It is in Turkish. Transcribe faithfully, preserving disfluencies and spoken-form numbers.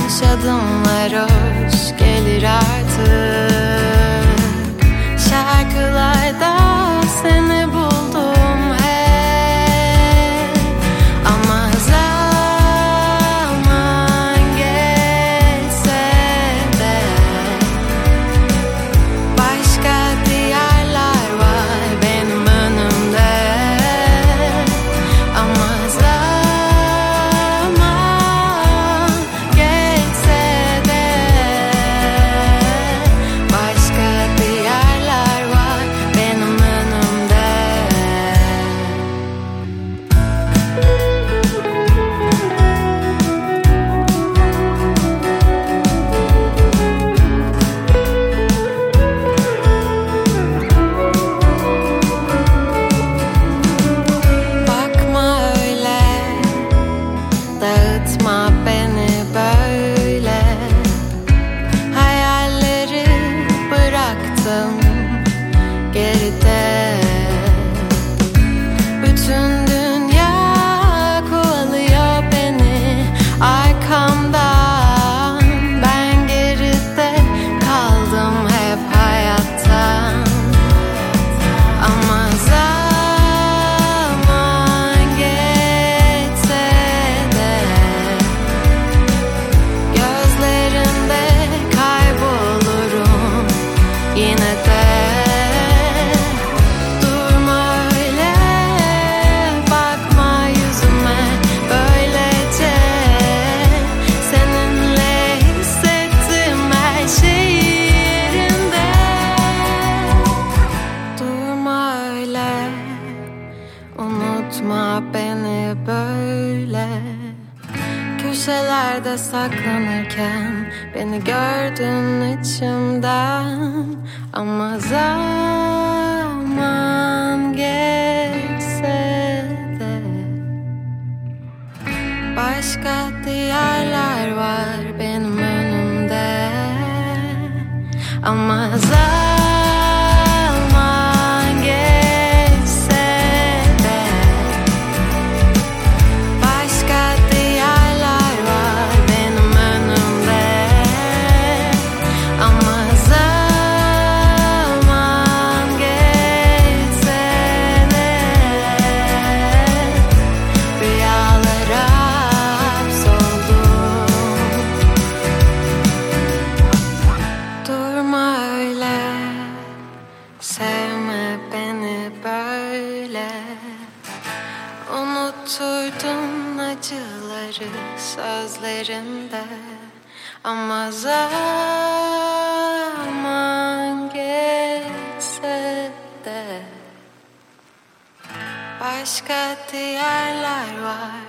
Yavaş adımlar hoş gelir artık. Şarkılarda seni buldum hep. Ama zaman geçse de başka diyarlar var benim önümde. Ama zaman geçse de başka diyarlar var benim önümde. Bakma öyle, dağıtma beni böyle. Hayalleri bıraktım geride. Bütün dünya kovalıyor beni arkamdan. Ben geride kaldım hep hayattan. Ama zaman geçse de gözlerinde kaybolurum yine de. Durma öyle, bakma yüzüme böylece. Seninle hissettim her şey yerinde. Durma öyle, unutma beni böyle. Köşelerde saklanırken beni gördün içimden. Ama zaman geçse de başka diyarlar var benim önümde. Ama zaman geçse de başka diyarlar var benim önümde. Ama zaman geçse de rüyalara hapsoldum. Durma öyle, sevme beni böyle. Unutturdun acıları sözlerinde. Ama zaman geçse de başka diyarlar var